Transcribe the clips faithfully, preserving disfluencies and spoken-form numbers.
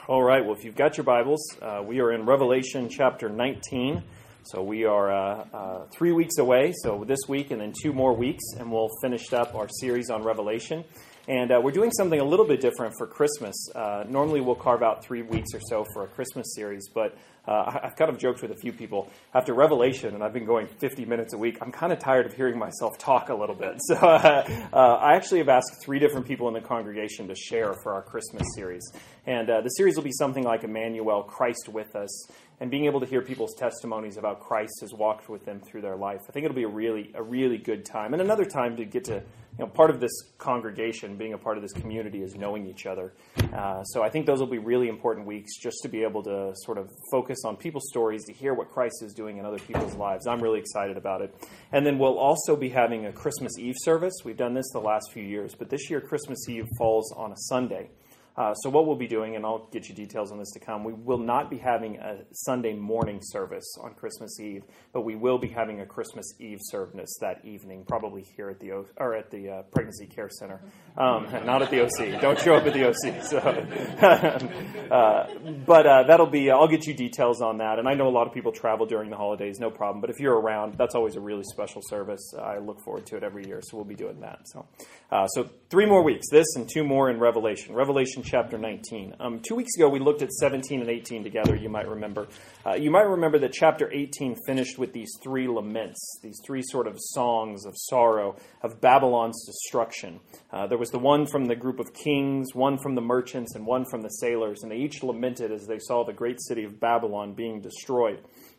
All right, well, if you've got your Bibles, uh, we are in Revelation chapter nineteen. So we are uh, uh, three weeks away, so this week and then two more weeks, and we'll finish up our series on Revelation. And uh, we're doing something a little bit different for Christmas. Uh, normally we'll carve out three weeks or so for a Christmas series, but uh, I've kind of joked with a few people. After Revelation, and I've been going fifty minutes a week, I'm kind of tired of hearing myself talk a little bit. So uh, uh, I actually have asked three different people in the congregation to share for our Christmas series. And uh, the series will be something like Emmanuel, Christ with us, and being able to hear people's testimonies about Christ has walked with them through their life. I think it'll be a really, a really good time, and another time to get to, you know, part of this congregation, being a part of this community, is knowing each other. Uh, so I think those will be really important weeks, just to be able to sort of focus on people's stories, to hear what Christ is doing in other people's lives. I'm really excited about it. And then we'll also be having a Christmas Eve service. We've done this the last few years, but this year Christmas Eve falls on a Sunday. Uh, so what we'll be doing, and I'll get you details on this to come, we will not be having a Sunday morning service on Christmas Eve, but we will be having a Christmas Eve service that evening, probably here at the o- or at the uh, Pregnancy Care Center, um, not at the O C. Don't show up at the O C. So, uh, but uh, that'll be. I'll get you details on that. And I know a lot of people travel during the holidays, no problem. But if you're around, that's always a really special service. I look forward to it every year, so we'll be doing that. So, uh, so three more weeks, this and two more in Revelation. Revelation chapter nineteen. Um, two weeks ago, we looked at seventeen and eighteen together, you might remember. Uh, you might remember that chapter eighteen finished with these three laments, these three sort of songs of sorrow of Babylon's destruction. Uh, there was the one from the group of kings, one from the merchants, and one from the sailors, and they each lamented as they saw the great city of Babylon being destroyed.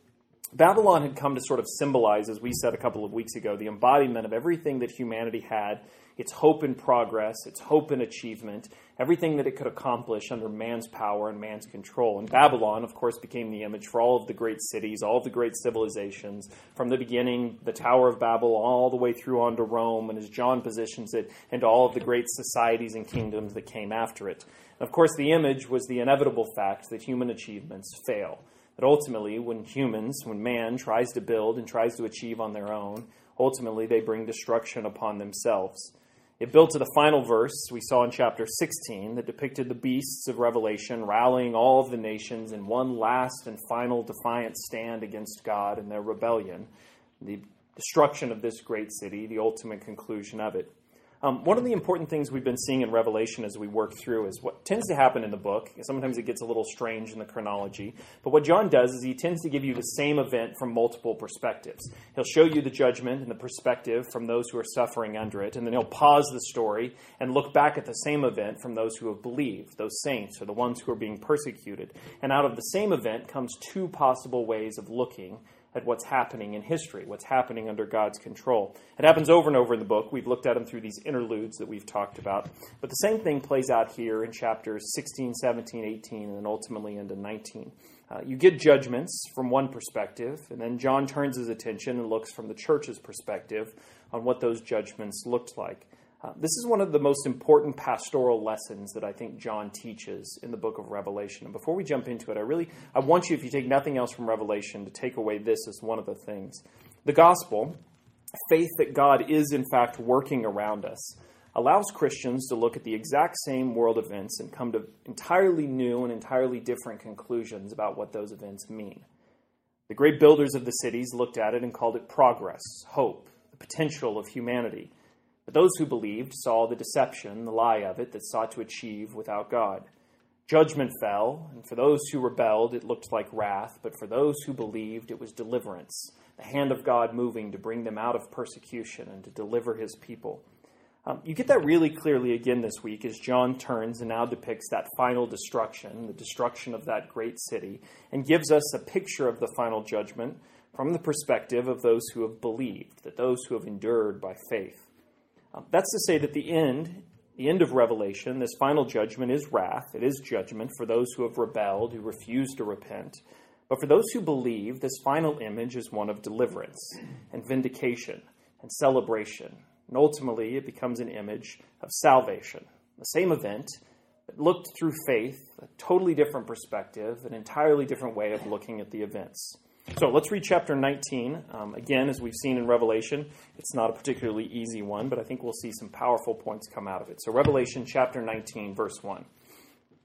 Babylon had come to sort of symbolize, as we said a couple of weeks ago, the embodiment of everything that humanity had, its hope and progress, its hope and achievement, everything that it could accomplish under man's power and man's control. And Babylon, of course, became the image for all of the great cities, all of the great civilizations, from the beginning, the Tower of Babel, all the way through on to Rome, and as John positions it, into all of the great societies and kingdoms that came after it. And of course, the image was the inevitable fact that human achievements fail. That ultimately, when humans, when man tries to build and tries to achieve on their own, ultimately they bring destruction upon themselves. It built to the final verse we saw in chapter sixteen that depicted the beasts of Revelation rallying all of the nations in one last and final defiant stand against God and their rebellion, the destruction of this great city, the ultimate conclusion of it. Um, one of the important things we've been seeing in Revelation as we work through is what tends to happen in the book. Sometimes it gets a little strange in the chronology. But what John does is he tends to give you the same event from multiple perspectives. He'll show you the judgment and the perspective from those who are suffering under it. And then he'll pause the story and look back at the same event from those who have believed, those saints, or the ones who are being persecuted. And out of the same event comes two possible ways of looking at what's happening in history, what's happening under God's control. It happens over and over in the book. We've looked at them through these interludes that we've talked about. But the same thing plays out here in chapters sixteen, seventeen, eighteen, and then ultimately into nineteen. Uh, you get judgments from one perspective, and then John turns his attention and looks from the church's perspective on what those judgments looked like. Uh, this is one of the most important pastoral lessons that I think John teaches in the book of Revelation. And before we jump into it, I really, I want you, if you take nothing else from Revelation, to take away this as one of the things. The gospel, faith that God is in fact working around us, allows Christians to look at the exact same world events and come to entirely new and entirely different conclusions about what those events mean. The great builders of the cities looked at it and called it progress, hope, the potential of humanity. But those who believed saw the deception, the lie of it, that sought to achieve without God. Judgment fell, and for those who rebelled, it looked like wrath, but for those who believed, it was deliverance, the hand of God moving to bring them out of persecution and to deliver his people. Um, you get that really clearly again this week as John turns and now depicts that final destruction, the destruction of that great city, and gives us a picture of the final judgment from the perspective of those who have believed, that those who have endured by faith. Um, that's to say that the end, the end of Revelation, this final judgment is wrath. It is judgment for those who have rebelled, who refuse to repent. But for those who believe, this final image is one of deliverance and vindication and celebration. And ultimately, it becomes an image of salvation. The same event, but looked through faith, a totally different perspective, an entirely different way of looking at the events. So let's read chapter nineteen. Um, again, as we've seen in Revelation, it's not a particularly easy one, but I think we'll see some powerful points come out of it. So Revelation chapter nineteen, verse one.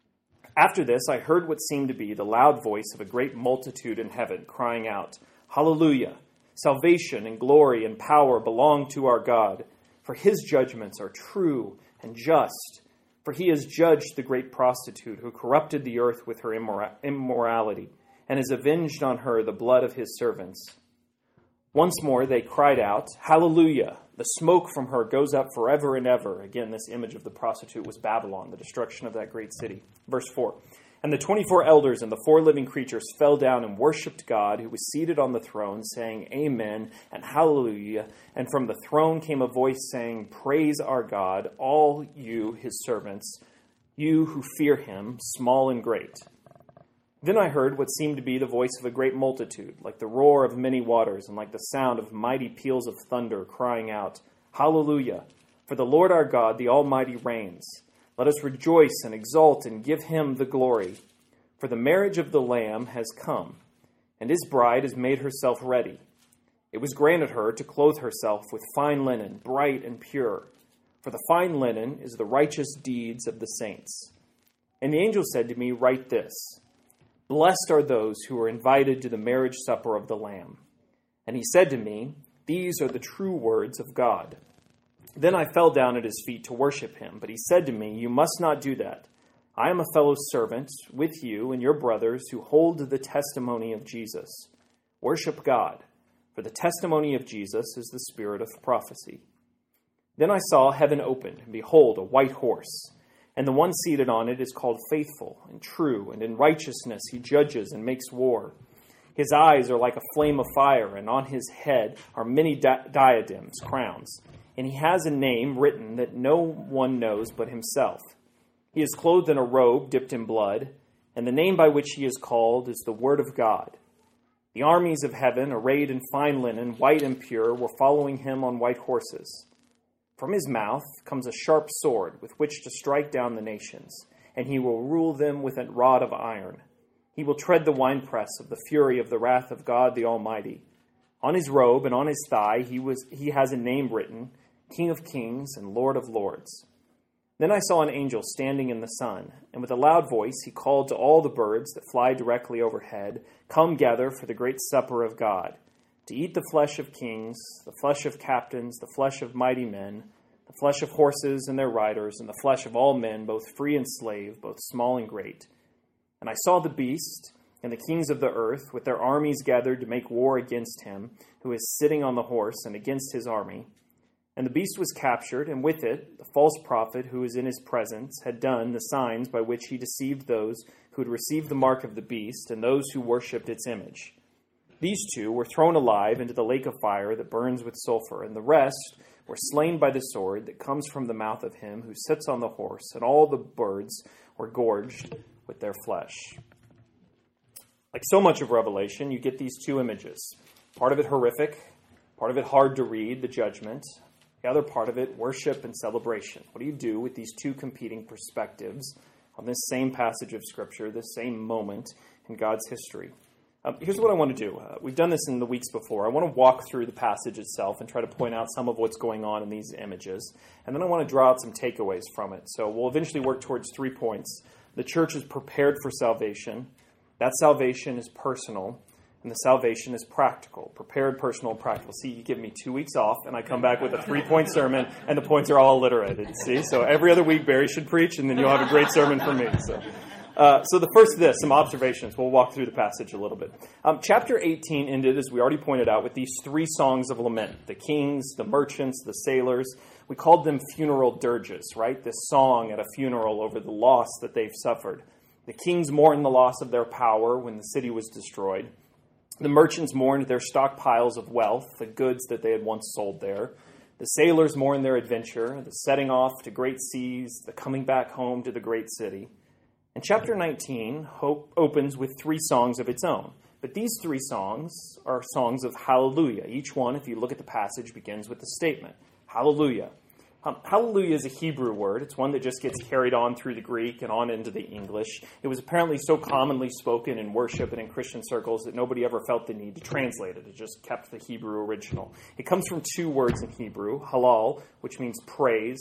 After this, I heard what seemed to be the loud voice of a great multitude in heaven, crying out, Hallelujah! Salvation and glory and power belong to our God, for his judgments are true and just. For he has judged the great prostitute who corrupted the earth with her immora- immorality, and has avenged on her the blood of his servants. Once more they cried out, Hallelujah! The smoke from her goes up forever and ever. Again, this image of the prostitute was Babylon, the destruction of that great city. Verse four. And the twenty-four elders and the four living creatures fell down and worshipped God, who was seated on the throne, saying, Amen and Hallelujah. And from the throne came a voice saying, Praise our God, all you, his servants, you who fear him, small and great. Then I heard what seemed to be the voice of a great multitude, like the roar of many waters, and like the sound of mighty peals of thunder, crying out, Hallelujah! For the Lord our God, the Almighty, reigns. Let us rejoice and exult and give him the glory. For the marriage of the Lamb has come, and his bride has made herself ready. It was granted her to clothe herself with fine linen, bright and pure. For the fine linen is the righteous deeds of the saints. And the angel said to me, Write this, Blessed are those who are invited to the marriage supper of the Lamb. And he said to me, These are the true words of God. Then I fell down at his feet to worship him, but he said to me, You must not do that. I am a fellow servant with you and your brothers who hold the testimony of Jesus. Worship God, for the testimony of Jesus is the spirit of prophecy. Then I saw heaven opened, and behold, a white horse. And the one seated on it is called Faithful and True, and in righteousness he judges and makes war. His eyes are like a flame of fire, and on his head are many di- diadems, crowns. And he has a name written that no one knows but himself. He is clothed in a robe dipped in blood, and the name by which he is called is the Word of God. The armies of heaven, arrayed in fine linen, white and pure, were following him on white horses. From his mouth comes a sharp sword with which to strike down the nations, and he will rule them with a rod of iron. He will tread the winepress of the fury of the wrath of God the Almighty. On his robe and on his thigh he was he has a name written, King of Kings and Lord of Lords. Then I saw an angel standing in the sun, and with a loud voice he called to all the birds that fly directly overhead, Come gather for the great supper of God, to eat the flesh of kings, the flesh of captains, the flesh of mighty men, the flesh of horses and their riders, and the flesh of all men, both free and slave, both small and great. And I saw the beast and the kings of the earth with their armies gathered to make war against him, who is sitting on the horse, and against his army. And the beast was captured, and with it the false prophet who was in his presence had done the signs by which he deceived those who had received the mark of the beast and those who worshipped its image. These two were thrown alive into the lake of fire that burns with sulfur, and the rest were slain by the sword that comes from the mouth of him who sits on the horse, and all the birds were gorged with their flesh. Like so much of Revelation, you get these two images. Part of it horrific, part of it hard to read, the judgment. The other part of it, worship and celebration. What do you do with these two competing perspectives on this same passage of Scripture, this same moment in God's history? Um, here's what I want to do. Uh, we've done this in the weeks before. I want to walk through the passage itself and try to point out some of what's going on in these images. And then I want to draw out some takeaways from it. So we'll eventually work towards three points. The church is prepared for salvation. That salvation is personal. And the salvation is practical. Prepared, personal, practical. See, you give me two weeks off, and I come back with a three-point sermon, and the points are all alliterated. See? So every other week, Barry should preach, and then you'll have a great sermon from me. So. Uh, so the first of this, some observations. We'll walk through the passage a little bit. Um, chapter eighteen ended, as we already pointed out, with these three songs of lament. The kings, the merchants, the sailors. We called them funeral dirges, right? This song at a funeral over the loss that they've suffered. The kings mourned the loss of their power when the city was destroyed. The merchants mourned their stockpiles of wealth, the goods that they had once sold there. The sailors mourned their adventure, the setting off to great seas, the coming back home to the great city. And chapter nineteen hope opens with three songs of its own. But these three songs are songs of hallelujah. Each one, if you look at the passage, begins with a statement. Hallelujah. Um, hallelujah is a Hebrew word. It's one that just gets carried on through the Greek and on into the English. It was apparently so commonly spoken in worship and in Christian circles that nobody ever felt the need to translate it. It just kept the Hebrew original. It comes from two words in Hebrew, halal, which means praise,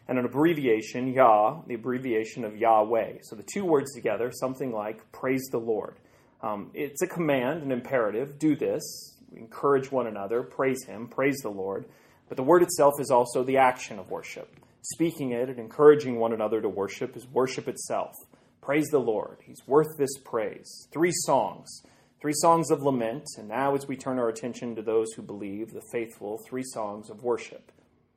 and an abbreviation, Yah, the abbreviation of Yahweh. So the two words together, something like praise the Lord. Um, it's a command, an imperative, do this, encourage one another, praise him, praise the Lord. But the word itself is also the action of worship. Speaking it and encouraging one another to worship is worship itself. Praise the Lord. He's worth this praise. Three songs. Three songs of lament. And now as we turn our attention to those who believe, the faithful, three songs of worship.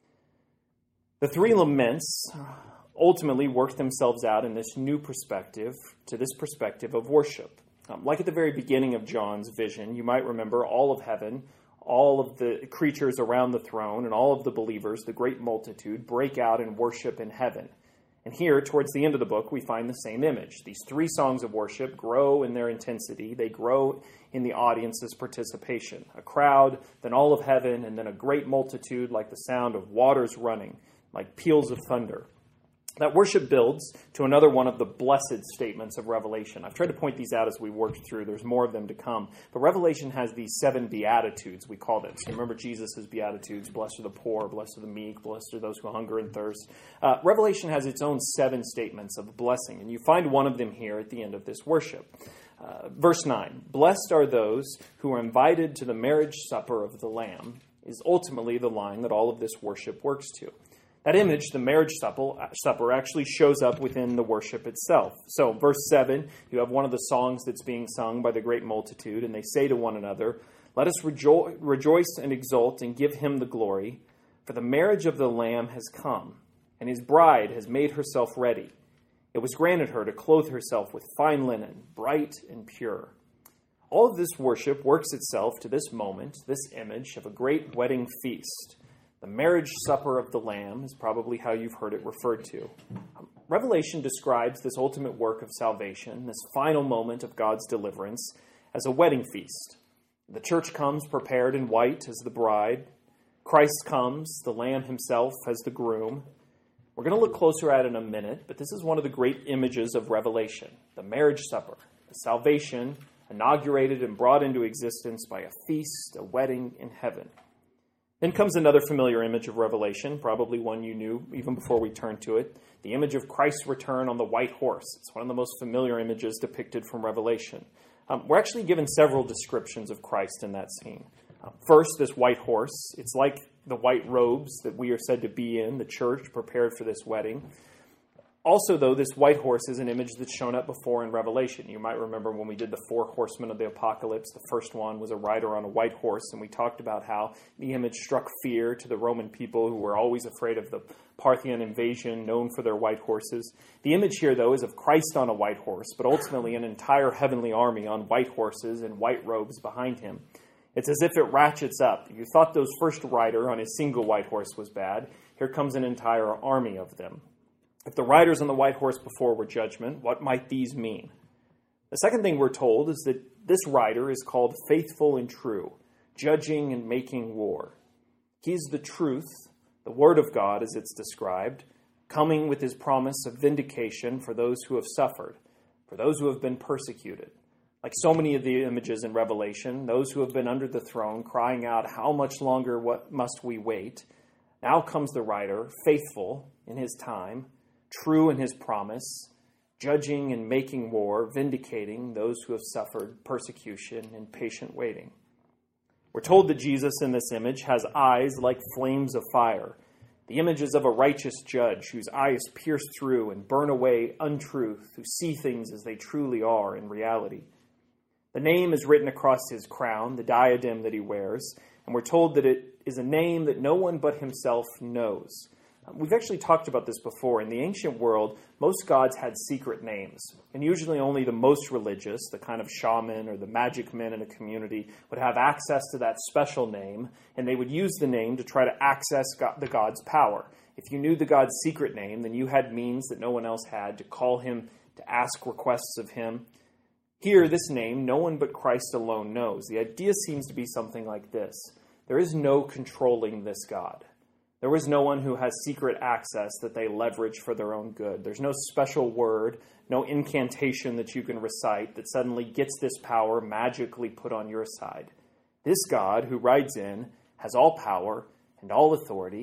The three laments ultimately work themselves out in this new perspective, to this perspective of worship. Um, like at the very beginning of John's vision, you might remember all of heaven, all of the creatures around the throne, and all of the believers, the great multitude, break out in worship in heaven. And here, towards the end of the book, we find the same image. These three songs of worship grow in their intensity. They grow in the audience's participation. A crowd, then all of heaven, and then a great multitude like the sound of waters running, like peals of thunder. That worship builds to another one of the blessed statements of Revelation. I've tried to point these out as we worked through. There's more of them to come. But Revelation has these seven beatitudes, we call them. So remember Jesus' beatitudes. Blessed are the poor, blessed are the meek, blessed are those who hunger and thirst. Uh, Revelation has its own seven statements of blessing. And you find one of them here at the end of this worship. Uh, verse nine, blessed are those who are invited to the marriage supper of the Lamb, is ultimately the line that all of this worship works to. That image, the marriage supper, actually shows up within the worship itself. So, verse seven, you have one of the songs that's being sung by the great multitude, and they say to one another, let us rejo- rejoice and exult and give him the glory, for the marriage of the Lamb has come, and his bride has made herself ready. It was granted her to clothe herself with fine linen, bright and pure. All of this worship works itself to this moment, this image of a great wedding feast. The marriage supper of the Lamb is probably how you've heard it referred to. Revelation describes this ultimate work of salvation, this final moment of God's deliverance, as a wedding feast. The church comes prepared in white as the bride. Christ comes, the Lamb himself, as the groom. We're going to look closer at it in a minute, but this is one of the great images of Revelation, the marriage supper, the salvation inaugurated and brought into existence by a feast, a wedding in heaven. Then comes another familiar image of Revelation, probably one you knew even before we turned to it, the image of Christ's return on the white horse. It's one of the most familiar images depicted from Revelation. Um, we're actually given several descriptions of Christ in that scene. Uh, first, this white horse. It's like the white robes that we are said to be in, the church prepared for this wedding. Also, though, this white horse is an image that's shown up before in Revelation. You might remember when we did the four horsemen of the apocalypse, the first one was a rider on a white horse, and we talked about how the image struck fear to the Roman people who were always afraid of the Parthian invasion, known for their white horses. The image here, though, is of Christ on a white horse, but ultimately an entire heavenly army on white horses and white robes behind him. It's as if it ratchets up. You thought those first rider on his single white horse was bad. Here comes an entire army of them. If the riders on the white horse before were judgment, what might these mean? The second thing we're told is that this rider is called faithful and true, judging and making war. He's the truth, the word of God as it's described, coming with his promise of vindication for those who have suffered, for those who have been persecuted. Like so many of the images in Revelation, those who have been under the throne crying out, how much longer what must we wait? Now comes the rider, faithful in his time, true in his promise, judging and making war, vindicating those who have suffered persecution and patient waiting. We're told that Jesus in this image has eyes like flames of fire. The image is of a righteous judge whose eyes pierce through and burn away untruth, who see things as they truly are in reality. The name is written across his crown, the diadem that he wears, and we're told that it is a name that no one but himself knows. We've actually talked about this before. In the ancient world, most gods had secret names, and usually only the most religious, the kind of shaman or the magic men in a community, would have access to that special name, and they would use the name to try to access God, the god's power. If you knew the god's secret name, then you had means that no one else had to call him, to ask requests of him. Here, this name, no one but Christ alone knows. The idea seems to be something like this. There is no controlling this God. There is no one who has secret access that they leverage for their own good. There's no special word, no incantation that you can recite that suddenly gets this power magically put on your side. This God who rides in has all power and all authority,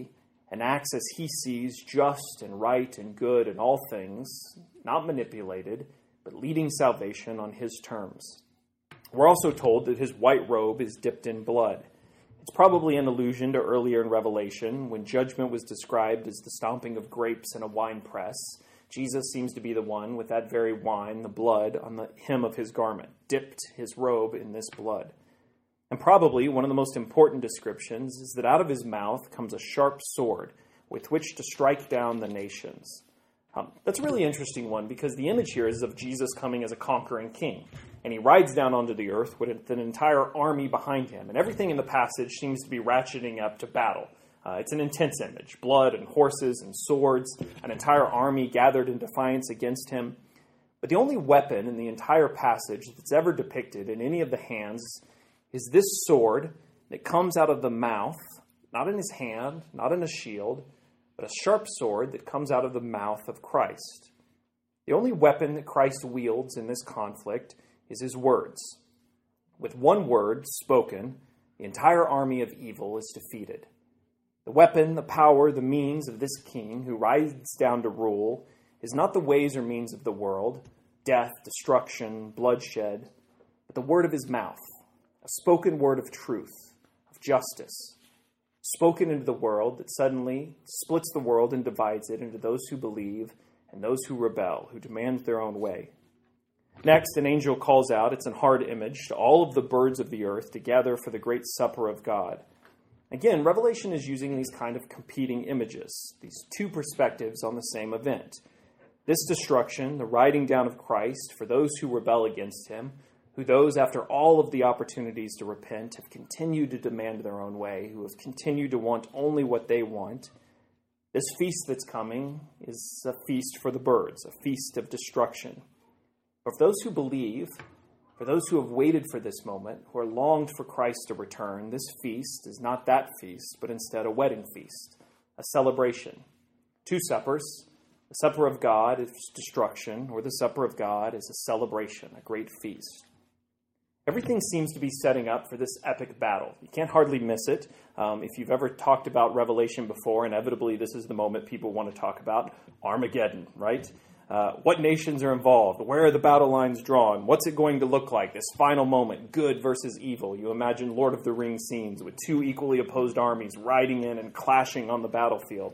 and acts as he sees just and right and good in all things, not manipulated, but leading salvation on his terms. We're also told that his white robe is dipped in blood. It's probably an allusion to earlier in Revelation, when judgment was described as the stomping of grapes in a wine press. Jesus seems to be the one with that very wine, the blood, on the hem of his garment, dipped his robe in this blood. And probably one of the most important descriptions is that out of his mouth comes a sharp sword with which to strike down the nations. Um, that's a really interesting one because the image here is of Jesus coming as a conquering king. And he rides down onto the earth with an entire army behind him. And everything in the passage seems to be ratcheting up to battle. Uh, it's an intense image. Blood and horses and swords, an entire army gathered in defiance against him. But the only weapon in the entire passage that's ever depicted in any of the hands is this sword that comes out of the mouth, not in his hand, not in a shield, but a sharp sword that comes out of the mouth of Christ. The only weapon that Christ wields in this conflict is his words. With one word spoken, the entire army of evil is defeated. The weapon, the power, the means of this king who rides down to rule is not the ways or means of the world, death, destruction, bloodshed, but the word of his mouth. A spoken word of truth, of justice, spoken into the world that suddenly splits the world and divides it into those who believe and those who rebel, who demand their own way. Next, an angel calls out, it's a hard image, to all of the birds of the earth to gather for the great supper of God. Again, Revelation is using these kind of competing images, these two perspectives on the same event. This destruction, the riding down of Christ for those who rebel against him, who those, after all of the opportunities to repent, have continued to demand their own way, who have continued to want only what they want. This feast that's coming is a feast for the birds, a feast of destruction. But for those who believe, for those who have waited for this moment, who are longed for Christ to return, this feast is not that feast, but instead a wedding feast, a celebration. Two suppers. The supper of God is destruction, or the supper of God is a celebration, a great feast. Everything seems to be setting up for this epic battle. You can't hardly miss it. Um, if you've ever talked about Revelation before, inevitably this is the moment people want to talk about. Armageddon, right? Uh, what nations are involved? Where are the battle lines drawn? What's it going to look like? This final moment, good versus evil. You imagine Lord of the Rings scenes with two equally opposed armies riding in and clashing on the battlefield.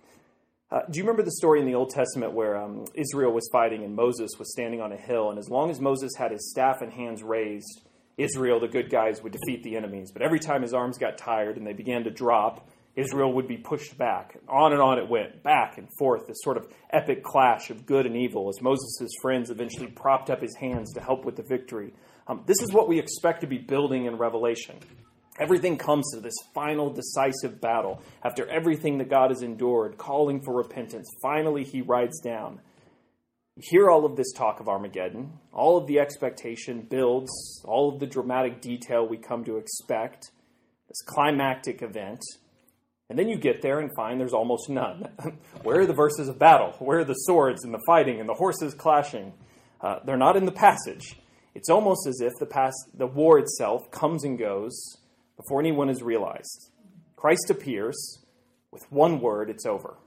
Uh, do you remember the story in the Old Testament where um, Israel was fighting and Moses was standing on a hill, and as long as Moses had his staff and hands raised, Israel, the good guys, would defeat the enemies. But every time his arms got tired and they began to drop, Israel would be pushed back. On and on it went, back and forth, this sort of epic clash of good and evil as Moses' friends eventually propped up his hands to help with the victory. Um, this is what we expect to be building in Revelation. Everything comes to this final decisive battle. After everything that God has endured, calling for repentance, finally he rides down. You hear all of this talk of Armageddon. All of the expectation builds, all of the dramatic detail we come to expect, this climactic event. And then you get there and find there's almost none. Where are the verses of battle? Where are the swords and the fighting and the horses clashing? Uh, they're not in the passage. It's almost as if the, past, the war itself comes and goes before anyone is realized. Christ appears. With one word, it's over.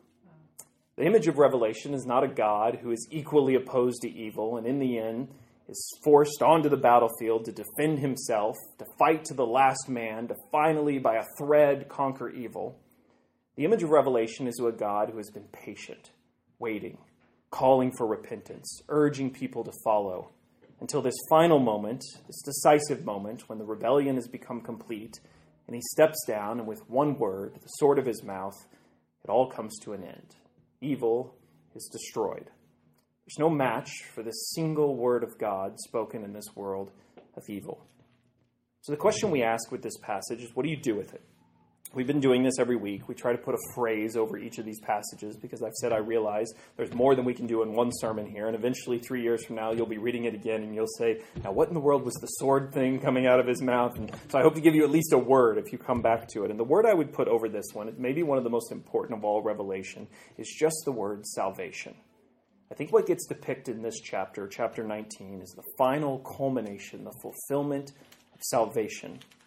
The image of Revelation is not a God who is equally opposed to evil and in the end is forced onto the battlefield to defend himself, to fight to the last man, to finally, by a thread, conquer evil. The image of Revelation is of a God who has been patient, waiting, calling for repentance, urging people to follow, until this final moment, this decisive moment, when the rebellion has become complete, and he steps down, and with one word, the sword of his mouth, it all comes to an end. Evil is destroyed. There's no match for this single word of God spoken in this world of evil. So the question we ask with this passage is, what do you do with it? We've been doing this every week. We try to put a phrase over each of these passages because I've said I realize there's more than we can do in one sermon here, and eventually three years from now you'll be reading it again and you'll say, now what in the world was the sword thing coming out of his mouth? And so I hope to give you at least a word if you come back to it. And the word I would put over this one, maybe one of the most important of all Revelation, is just the word salvation. I think what gets depicted in this chapter, chapter nineteen, is the final culmination, the fulfillment of salvation.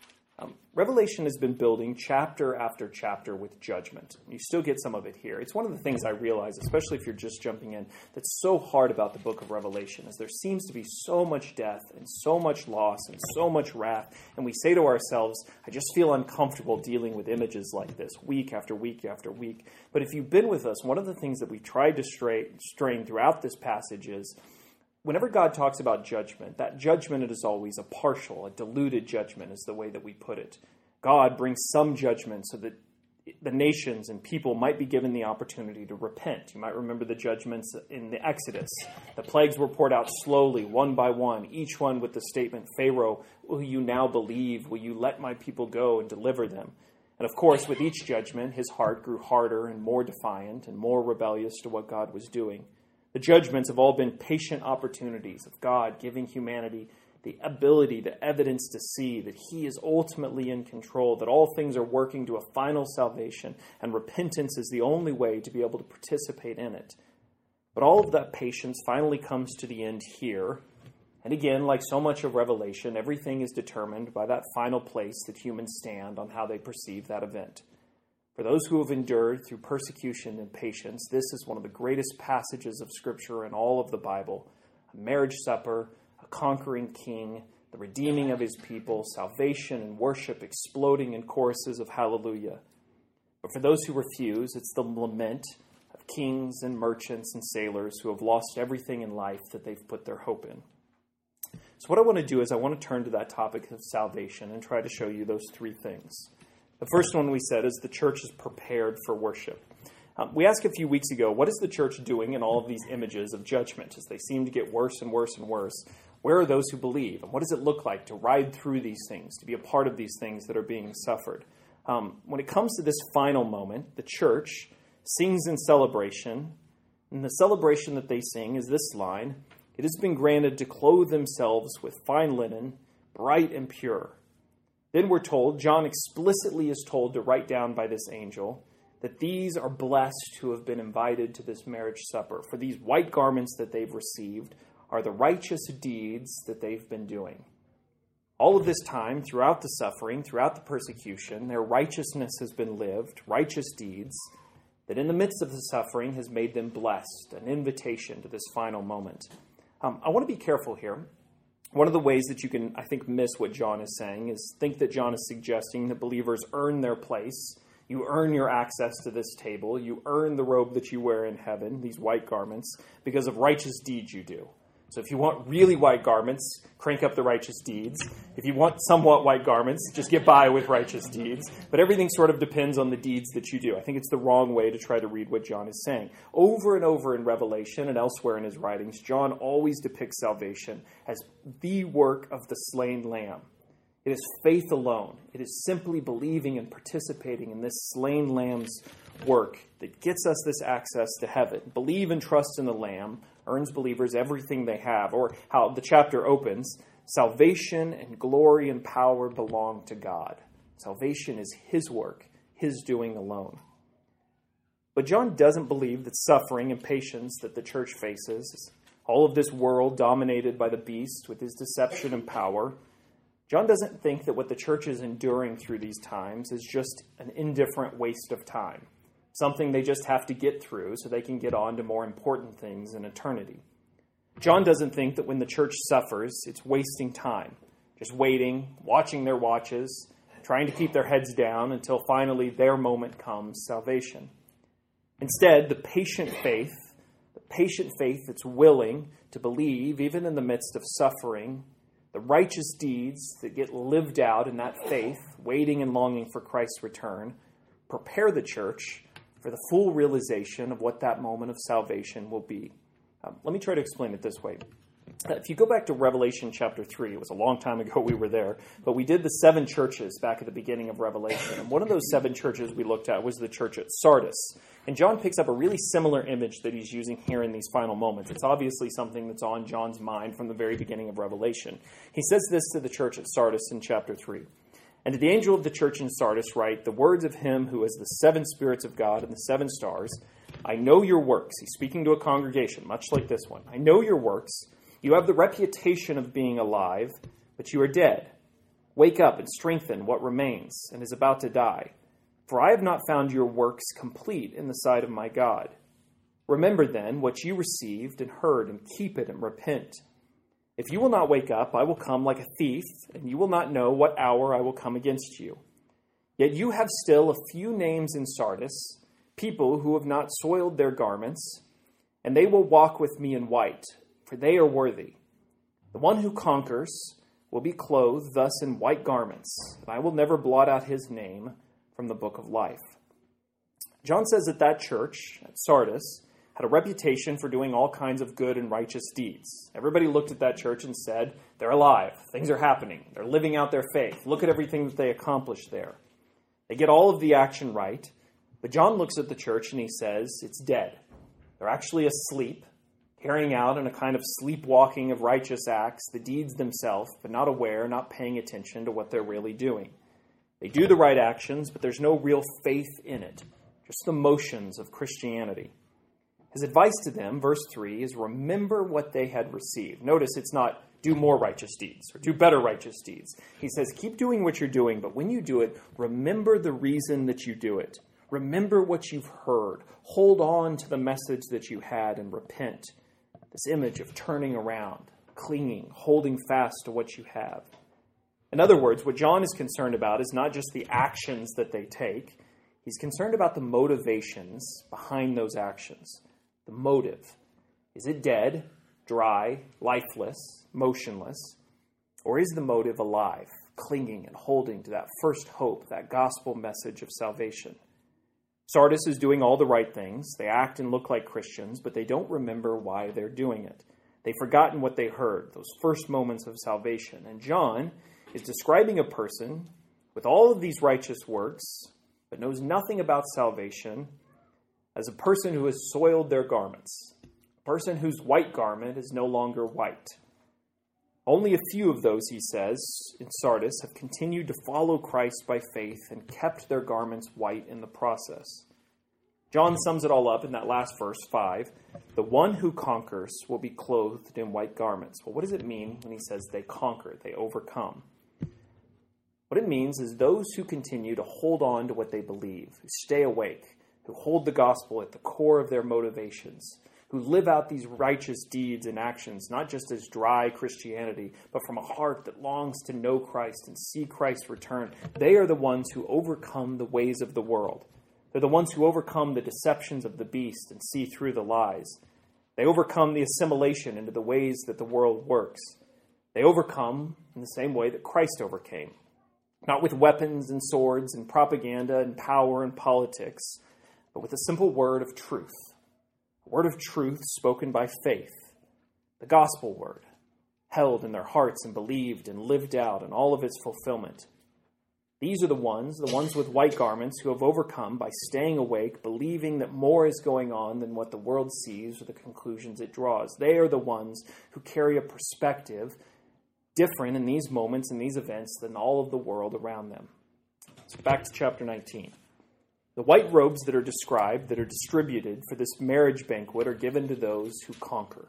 Um, Revelation has been building chapter after chapter with judgment. You still get some of it here. It's one of the things I realize, especially if you're just jumping in, that's so hard about the book of Revelation, is there seems to be so much death and so much loss and so much wrath. And we say to ourselves, I just feel uncomfortable dealing with images like this week after week after week. But if you've been with us, one of the things that we tried to stray, strain throughout this passage is, whenever God talks about judgment, that judgment is always a partial, a diluted judgment is the way that we put it. God brings some judgment so that the nations and people might be given the opportunity to repent. You might remember the judgments in the Exodus. The plagues were poured out slowly, one by one, each one with the statement, Pharaoh, will you now believe? Will you let my people go and deliver them? And of course, with each judgment, his heart grew harder and more defiant and more rebellious to what God was doing. The judgments have all been patient opportunities of God giving humanity the ability, the evidence to see that he is ultimately in control, that all things are working to a final salvation, and repentance is the only way to be able to participate in it. But all of that patience finally comes to the end here. And again, like so much of Revelation, everything is determined by that final place that humans stand on how they perceive that event. For those who have endured through persecution and patience, this is one of the greatest passages of Scripture in all of the Bible. A marriage supper, a conquering king, the redeeming of his people, salvation and worship exploding in choruses of hallelujah. But for those who refuse, it's the lament of kings and merchants and sailors who have lost everything in life that they've put their hope in. So what I want to do is I want to turn to that topic of salvation and try to show you those three things. The first one we said is the church is prepared for worship. Um, we asked a few weeks ago, what is the church doing in all of these images of judgment as they seem to get worse and worse and worse? Where are those who believe? And what does it look like to ride through these things, to be a part of these things that are being suffered? Um, when it comes to this final moment, the church sings in celebration. And the celebration that they sing is this line, it has been granted to clothe themselves with fine linen, bright and pure. Then we're told, John explicitly is told to write down by this angel that these are blessed who have been invited to this marriage supper. For these white garments that they've received are the righteous deeds that they've been doing. All of this time, throughout the suffering, throughout the persecution, their righteousness has been lived, righteous deeds, that in the midst of the suffering has made them blessed, an invitation to this final moment. Um, I want to be careful here. One of the ways that you can, I think, miss what John is saying is think that John is suggesting that believers earn their place. You earn your access to this table. You earn the robe that you wear in heaven, these white garments, because of righteous deeds you do. So if you want really white garments, crank up the righteous deeds. If you want somewhat white garments, just get by with righteous deeds. But everything sort of depends on the deeds that you do. I think it's the wrong way to try to read what John is saying. Over and over in Revelation and elsewhere in his writings, John always depicts salvation as the work of the slain lamb. It is faith alone. It is simply believing and participating in this slain lamb's work that gets us this access to heaven. Believe and trust in the lamb earns believers everything they have. Or how the chapter opens, salvation and glory and power belong to God. Salvation is his work, his doing alone. But John doesn't believe that suffering and patience that the church faces, all of this world dominated by the beast with his deception and power, John doesn't think that what the church is enduring through these times is just an indifferent waste of time, something they just have to get through so they can get on to more important things in eternity. John doesn't think that when the church suffers, it's wasting time, just waiting, watching their watches, trying to keep their heads down until finally their moment comes, salvation. Instead, the patient faith, the patient faith that's willing to believe, even in the midst of suffering, the righteous deeds that get lived out in that faith, waiting and longing for Christ's return, prepare the church for the full realization of what that moment of salvation will be. Um, let me try to explain it this way. Uh, if you go back to Revelation chapter three, it was a long time ago we were there, but we did the seven churches back at the beginning of Revelation. And one of those seven churches we looked at was the church at Sardis. And John picks up a really similar image that he's using here in these final moments. It's obviously something that's on John's mind from the very beginning of Revelation. He says this to the church at Sardis in chapter three. And to the angel of the church in Sardis write, the words of him who has the seven spirits of God and the seven stars, I know your works. He's speaking to a congregation, much like this one. I know your works. You have the reputation of being alive, but you are dead. Wake up and strengthen what remains and is about to die. For I have not found your works complete in the sight of my God. Remember then what you received and heard, and keep it and repent. If you will not wake up, I will come like a thief, and you will not know what hour I will come against you. Yet you have still a few names in Sardis, people who have not soiled their garments, and they will walk with me in white, for they are worthy. The one who conquers will be clothed thus in white garments, and I will never blot out his name from the book of life. John says that that church at Sardis had a reputation for doing all kinds of good and righteous deeds. Everybody looked at that church and said, they're alive, things are happening, they're living out their faith. Look at everything that they accomplished there. They get all of the action right, but John looks at the church and he says, it's dead. They're actually asleep, carrying out in a kind of sleepwalking of righteous acts, the deeds themselves, but not aware, not paying attention to what they're really doing. They do the right actions, but there's no real faith in it, just the motions of Christianity. His advice to them, verse three, is remember what they had received. Notice it's not do more righteous deeds or do better righteous deeds. He says keep doing what you're doing, but when you do it, remember the reason that you do it. Remember what you've heard. Hold on to the message that you had and repent. This image of turning around, clinging, holding fast to what you have. In other words, what John is concerned about is not just the actions that they take. He's concerned about the motivations behind those actions. The motive. Is it dead, dry, lifeless, motionless? Or is the motive alive, clinging and holding to that first hope, that gospel message of salvation? Sardis is doing all the right things. They act and look like Christians, but they don't remember why they're doing it. They've forgotten what they heard, those first moments of salvation. And John is describing a person with all of these righteous works, but knows nothing about salvation, as a person who has soiled their garments, a person whose white garment is no longer white. Only a few of those, he says, in Sardis have continued to follow Christ by faith and kept their garments white in the process. John sums it all up in that last verse, five. The one who conquers will be clothed in white garments. Well, what does it mean when he says they conquer, they overcome? What it means is those who continue to hold on to what they believe, who stay awake, who hold the gospel at the core of their motivations, who live out these righteous deeds and actions, not just as dry Christianity, but from a heart that longs to know Christ and see Christ return. They are the ones who overcome the ways of the world. They're the ones who overcome the deceptions of the beast and see through the lies. They overcome the assimilation into the ways that the world works. They overcome in the same way that Christ overcame. Not with weapons and swords and propaganda and power and politics, but with a simple word of truth. A word of truth spoken by faith. The gospel word, held in their hearts and believed and lived out in all of its fulfillment. These are the ones, the ones with white garments, who have overcome by staying awake, believing that more is going on than what the world sees or the conclusions it draws. They are the ones who carry a perspective different in these moments and these events than all of the world around them. So back to chapter nineteen. The white robes that are described, that are distributed for this marriage banquet, are given to those who conquer.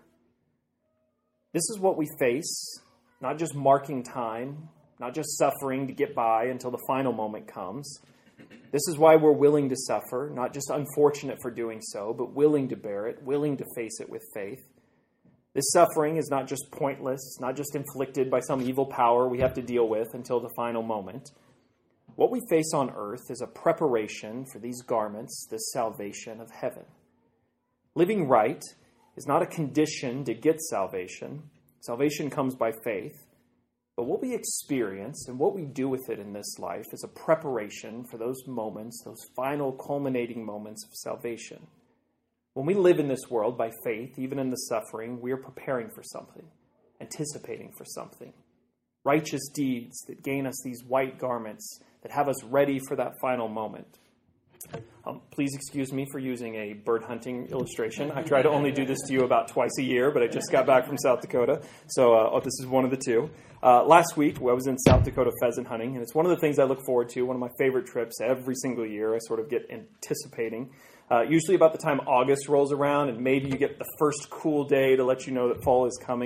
This is what we face, not just marking time, not just suffering to get by until the final moment comes. This is why we're willing to suffer, not just unfortunate for doing so, but willing to bear it, willing to face it with faith. This suffering is not just pointless, it's not just inflicted by some evil power we have to deal with until the final moment. What we face on earth is a preparation for these garments, this salvation of heaven. Living right is not a condition to get salvation. Salvation comes by faith. But what we experience and what we do with it in this life is a preparation for those moments, those final culminating moments of salvation. When we live in this world by faith, even in the suffering, we are preparing for something, anticipating for something. Righteous deeds that gain us these white garments that have us ready for that final moment. Um, please excuse me for using a bird hunting illustration. I try to only do this to you about twice a year, but I just got back from South Dakota, so uh, oh, this is one of the two. Uh, last week, I was in South Dakota pheasant hunting, and it's one of the things I look forward to, one of my favorite trips every single year. I sort of get anticipating. Uh, usually about the time August rolls around, and maybe you get the first cool day to let you know that fall is coming.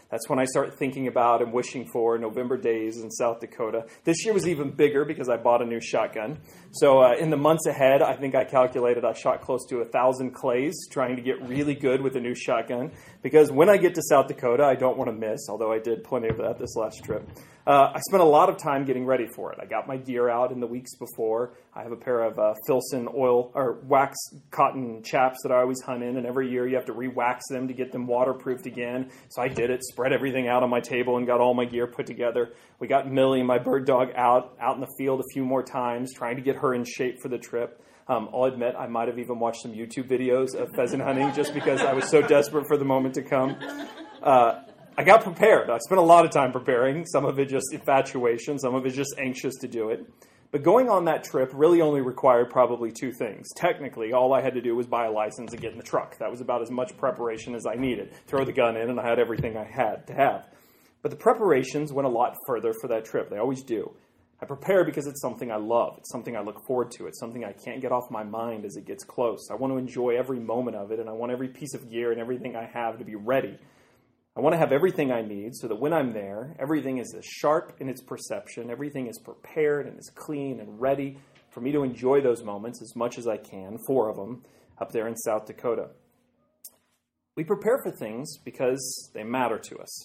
That's when I start thinking about and wishing for November days in South Dakota. This year was even bigger because I bought a new shotgun. So uh, in the months ahead, I think I calculated I shot close to a thousand clays trying to get really good with a new shotgun. Because when I get to South Dakota, I don't want to miss, although I did plenty of that this last trip. Uh, I spent a lot of time getting ready for it. I got my gear out in the weeks before. I have a pair of uh, Filson oil or wax cotton chaps that I always hunt in, and every year you have to re-wax them to get them waterproofed again. So I did it, spread everything out on my table, and got all my gear put together. We got Millie, my bird dog, out out in the field a few more times, trying to get her in shape for the trip. Um, I'll admit I might have even watched some YouTube videos of pheasant hunting just because I was so desperate for the moment to come. Uh, I got prepared. I spent a lot of time preparing. Some of it just infatuation. Some of it just anxious to do it. But going on that trip really only required probably two things. Technically, all I had to do was buy a license and get in the truck. That was about as much preparation as I needed. Throw the gun in, and I had everything I had to have. But the preparations went a lot further for that trip. They always do. I prepare because it's something I love. It's something I look forward to. It's something I can't get off my mind as it gets close. I want to enjoy every moment of it, and I want every piece of gear and everything I have to be ready. I want to have everything I need so that when I'm there, everything is as sharp in its perception, everything is prepared and is clean and ready for me to enjoy those moments as much as I can, four of them, up there in South Dakota. We prepare for things because they matter to us.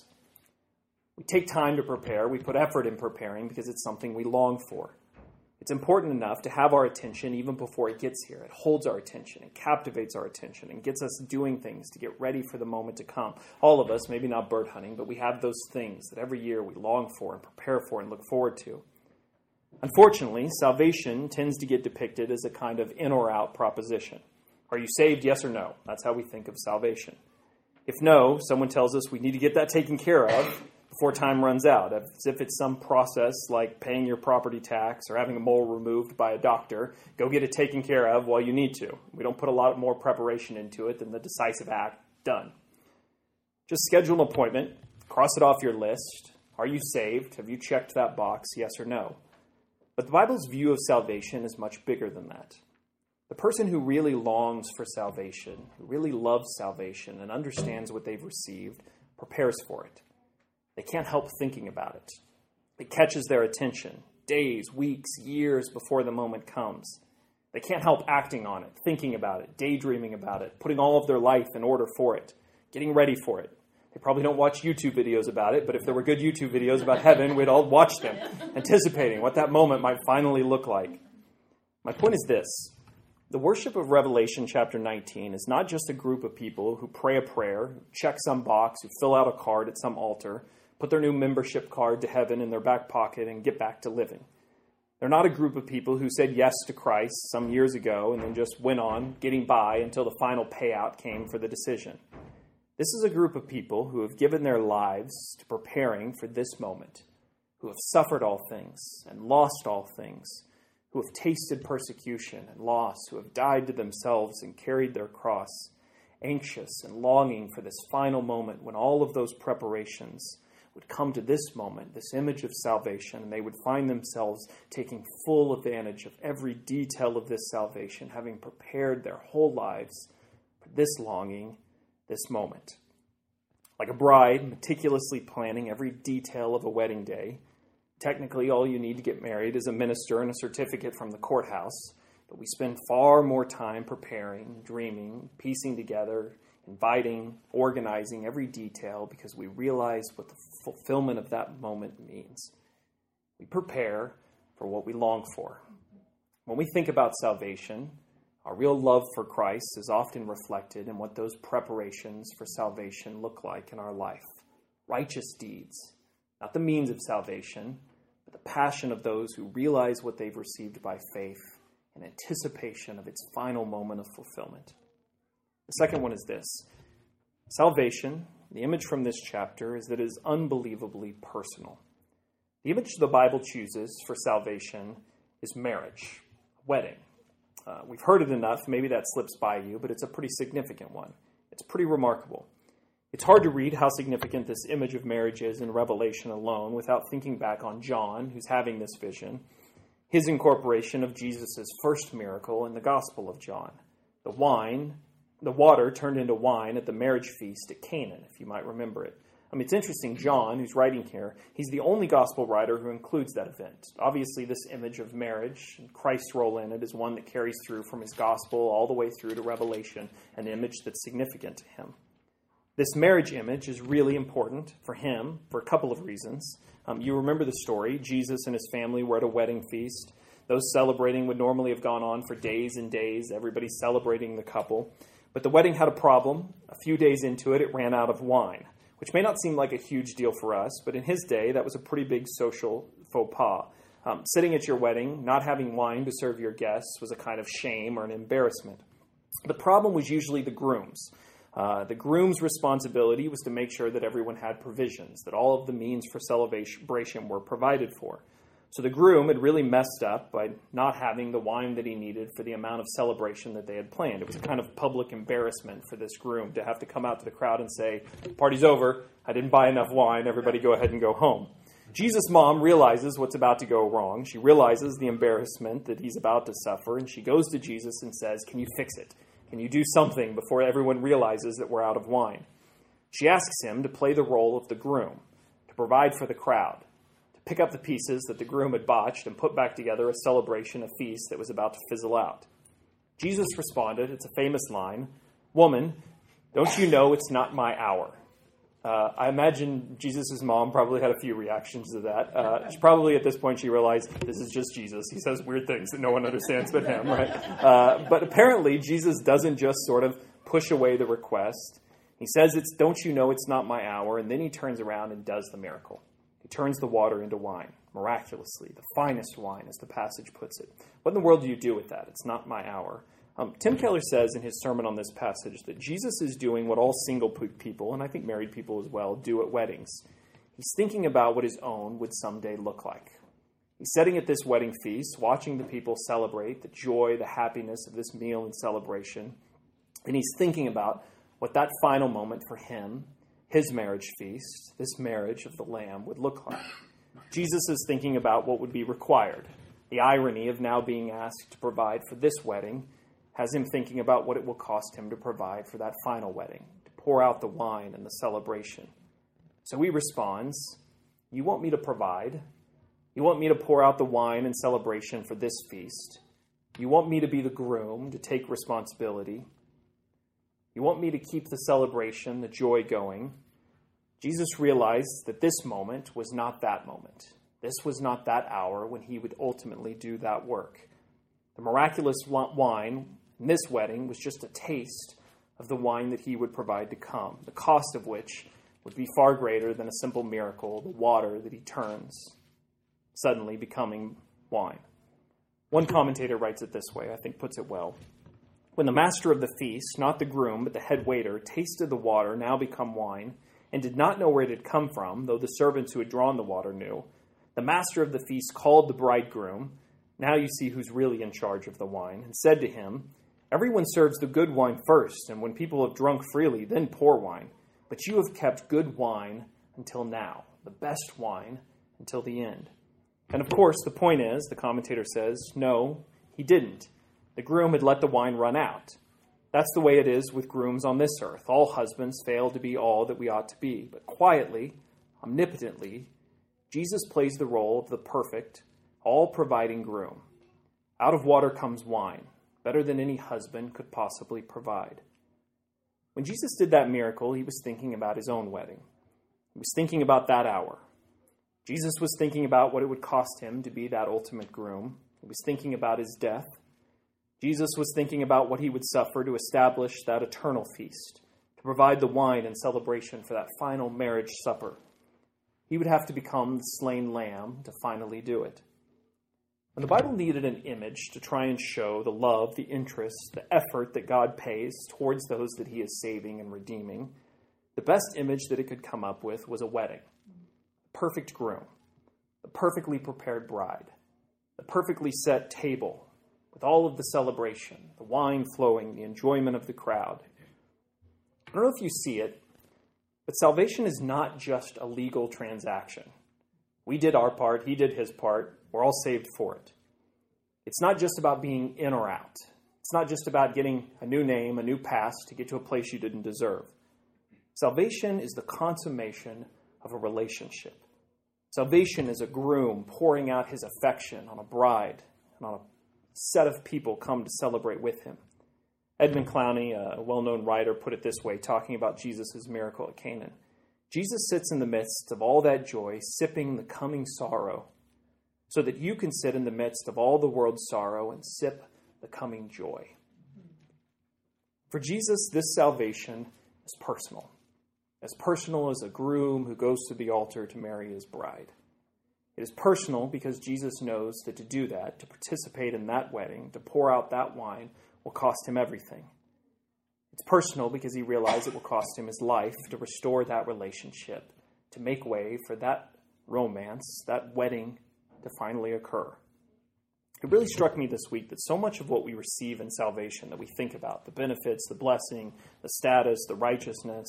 We take time to prepare. We put effort in preparing because it's something we long for. It's important enough to have our attention even before it gets here. It holds our attention, it captivates our attention, and gets us doing things to get ready for the moment to come. All of us, maybe not bird hunting, but we have those things that every year we long for and prepare for and look forward to. Unfortunately, salvation tends to get depicted as a kind of in or out proposition. Are you saved, yes or no? That's how we think of salvation. If no, someone tells us we need to get that taken care of before time runs out, as if it's some process like paying your property tax or having a mole removed by a doctor. Go get it taken care of while you need to. We don't put a lot more preparation into it than the decisive act. Done. Just schedule an appointment. Cross it off your list. Are you saved? Have you checked that box, yes or no? But the Bible's view of salvation is much bigger than that. The person who really longs for salvation, who really loves salvation and understands what they've received, prepares for it. They can't help thinking about it. It catches their attention days, weeks, years before the moment comes. They can't help acting on it, thinking about it, daydreaming about it, putting all of their life in order for it, getting ready for it. They probably don't watch YouTube videos about it, but if there were good YouTube videos about heaven, we'd all watch them, anticipating what that moment might finally look like. My point is this. The worship of Revelation chapter nineteen is not just a group of people who pray a prayer, check some box, who fill out a card at some altar, put their new membership card to heaven in their back pocket, and get back to living. They're not a group of people who said yes to Christ some years ago and then just went on getting by until the final payout came for the decision. This is a group of people who have given their lives to preparing for this moment, who have suffered all things and lost all things, who have tasted persecution and loss, who have died to themselves and carried their cross, anxious and longing for this final moment when all of those preparations would come to this moment, this image of salvation, and they would find themselves taking full advantage of every detail of this salvation, having prepared their whole lives for this longing, this moment. Like a bride meticulously planning every detail of a wedding day, technically all you need to get married is a minister and a certificate from the courthouse, but we spend far more time preparing, dreaming, piecing together, inviting, organizing every detail because we realize what the fulfillment of that moment means. We prepare for what we long for. When we think about salvation, our real love for Christ is often reflected in what those preparations for salvation look like in our life. Righteous deeds, not the means of salvation, but the passion of those who realize what they've received by faith in anticipation of its final moment of fulfillment. The second one is this. Salvation, the image from this chapter, is that it is unbelievably personal. The image the Bible chooses for salvation is marriage, a wedding. Uh, we've heard it enough, maybe that slips by you, but it's a pretty significant one. It's pretty remarkable. It's hard to read how significant this image of marriage is in Revelation alone without thinking back on John, who's having this vision, his incorporation of Jesus' first miracle in the Gospel of John, the wine The water turned into wine at the marriage feast at Canaan, if you might remember it. I mean, it's interesting, John, who's writing here, he's the only gospel writer who includes that event. Obviously, this image of marriage and Christ's role in it is one that carries through from his gospel all the way through to Revelation, an image that's significant to him. This marriage image is really important for him for a couple of reasons. Um, you remember the story. Jesus and his family were at a wedding feast. Those celebrating would normally have gone on for days and days, everybody celebrating the couple. But the wedding had a problem. A few days into it, it ran out of wine, which may not seem like a huge deal for us, but in his day, that was a pretty big social faux pas. Um, sitting at your wedding, not having wine to serve your guests was a kind of shame or an embarrassment. The problem was usually the groom's. Uh, the groom's responsibility was to make sure that everyone had provisions, that all of the means for celebration were provided for. So the groom had really messed up by not having the wine that he needed for the amount of celebration that they had planned. It was a kind of public embarrassment for this groom to have to come out to the crowd and say, "Party's over. I didn't buy enough wine. Everybody go ahead and go home." Jesus' mom realizes what's about to go wrong. She realizes the embarrassment that he's about to suffer, and she goes to Jesus and says, "Can you fix it? Can you do something before everyone realizes that we're out of wine?" She asks him to play the role of the groom, to provide for the crowd, to pick up the pieces that the groom had botched and put back together a celebration, a feast that was about to fizzle out. Jesus responded, it's a famous line, "Woman, don't you know it's not my hour?" Uh, I imagine Jesus' mom probably had a few reactions to that. Uh, she probably at this point she realized this is just Jesus. He says weird things that no one understands but him, right? Uh, but apparently Jesus doesn't just sort of push away the request. He says, "It's don't you know it's not my hour?" And then he turns around and does the miracle. He turns the water into wine, miraculously, the finest wine, as the passage puts it. What in the world do you do with that? It's not my hour. Um, Tim Keller says in his sermon on this passage that Jesus is doing what all single people, and I think married people as well, do at weddings. He's thinking about what his own would someday look like. He's sitting at this wedding feast, watching the people celebrate the joy, the happiness of this meal and celebration, and he's thinking about what that final moment for him, his marriage feast, this marriage of the Lamb, would look like. Jesus is thinking about what would be required. The irony of now being asked to provide for this wedding has him thinking about what it will cost him to provide for that final wedding, to pour out the wine and the celebration. So he responds, "You want me to provide? You want me to pour out the wine and celebration for this feast? You want me to be the groom, to take responsibility? You want me to keep the celebration, the joy going?" Jesus realized that this moment was not that moment. This was not that hour when he would ultimately do that work. The miraculous wine in this wedding was just a taste of the wine that he would provide to come, the cost of which would be far greater than a simple miracle, the water that he turns, suddenly becoming wine. One commentator writes it this way, I think puts it well. "When the master of the feast, not the groom, but the head waiter, tasted the water, now become wine, and did not know where it had come from, though the servants who had drawn the water knew, the master of the feast called the bridegroom, now you see who's really in charge of the wine, and said to him, 'Everyone serves the good wine first, and when people have drunk freely, then poor wine. But you have kept good wine until now, the best wine until the end.'" And of course, the point is, the commentator says, no, he didn't. The groom had let the wine run out. That's the way it is with grooms on this earth. All husbands fail to be all that we ought to be. But quietly, omnipotently, Jesus plays the role of the perfect, all-providing groom. Out of water comes wine, better than any husband could possibly provide. When Jesus did that miracle, he was thinking about his own wedding. He was thinking about that hour. Jesus was thinking about what it would cost him to be that ultimate groom. He was thinking about his death. Jesus was thinking about what he would suffer to establish that eternal feast, to provide the wine and celebration for that final marriage supper. He would have to become the slain lamb to finally do it. And the Bible needed an image to try and show the love, the interest, the effort that God pays towards those that he is saving and redeeming. The best image that it could come up with was a wedding. The perfect groom, the perfectly prepared bride, the perfectly set table with all of the celebration, the wine flowing, the enjoyment of the crowd. I don't know if you see it, but salvation is not just a legal transaction. We did our part, he did his part, we're all saved for it. It's not just about being in or out. It's not just about getting a new name, a new pass to get to a place you didn't deserve. Salvation is the consummation of a relationship. Salvation is a groom pouring out his affection on a bride and on a set of people come to celebrate with him. Edmund Clowney, a well-known writer, put it this way, talking about Jesus' miracle at Canaan. Jesus sits in the midst of all that joy, sipping the coming sorrow, so that you can sit in the midst of all the world's sorrow and sip the coming joy. For Jesus, this salvation is personal. As personal as a groom who goes to the altar to marry his bride. It is personal because Jesus knows that to do that, to participate in that wedding, to pour out that wine, will cost him everything. It's personal because he realized it will cost him his life to restore that relationship, to make way for that romance, that wedding to finally occur. It really struck me this week that so much of what we receive in salvation that we think about, the benefits, the blessing, the status, the righteousness,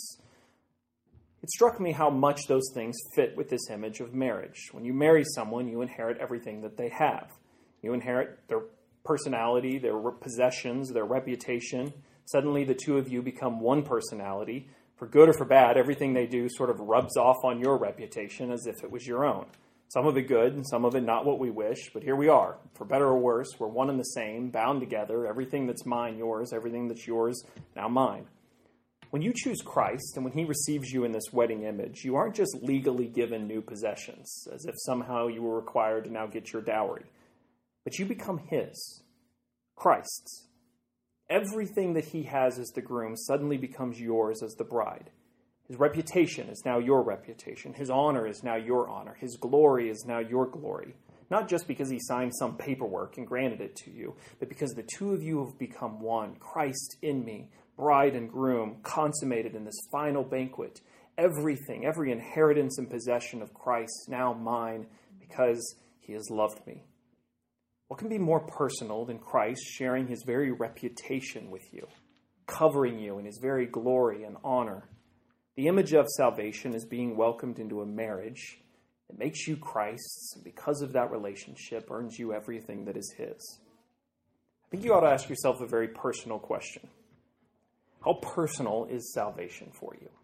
it struck me how much those things fit with this image of marriage. When you marry someone, you inherit everything that they have. You inherit their personality, their possessions, their reputation. Suddenly the two of you become one personality. For good or for bad, everything they do sort of rubs off on your reputation as if it was your own. Some of it good and some of it not what we wish, but here we are. For better or worse, we're one and the same, bound together. Everything that's mine, yours. Everything that's yours, now mine. When you choose Christ and when he receives you in this wedding image, you aren't just legally given new possessions, as if somehow you were required to now get your dowry, but you become his, Christ's. Everything that he has as the groom suddenly becomes yours as the bride. His reputation is now your reputation. His honor is now your honor. His glory is now your glory. Not just because he signed some paperwork and granted it to you, but because the two of you have become one, Christ in me, bride and groom, consummated in this final banquet. Everything, every inheritance and possession of Christ, now mine, because he has loved me. What can be more personal than Christ sharing his very reputation with you, covering you in his very glory and honor? The image of salvation is being welcomed into a marriage that makes you Christ's, and because of that relationship, earns you everything that is his. I think you ought to ask yourself a very personal question. How personal is salvation for you?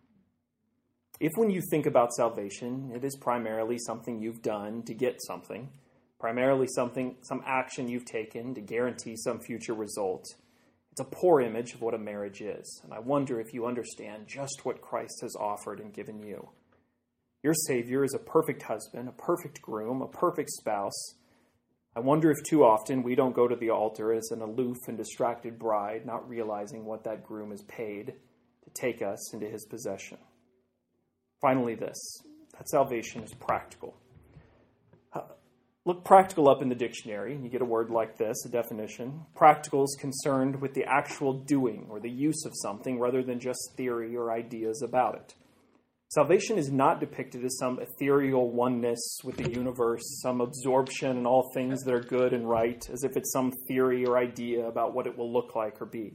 If when you think about salvation, it is primarily something you've done to get something, primarily something, some action you've taken to guarantee some future result, it's a poor image of what a marriage is. And I wonder if you understand just what Christ has offered and given you. Your Savior is a perfect husband, a perfect groom, a perfect spouse. I wonder if too often we don't go to the altar as an aloof and distracted bride, not realizing what that groom has paid to take us into his possession. Finally, this, that salvation is practical. Uh, look practical up in the dictionary, and you get a word like this, a definition. Practical is concerned with the actual doing or the use of something rather than just theory or ideas about it. Salvation is not depicted as some ethereal oneness with the universe, some absorption in all things that are good and right, as if it's some theory or idea about what it will look like or be.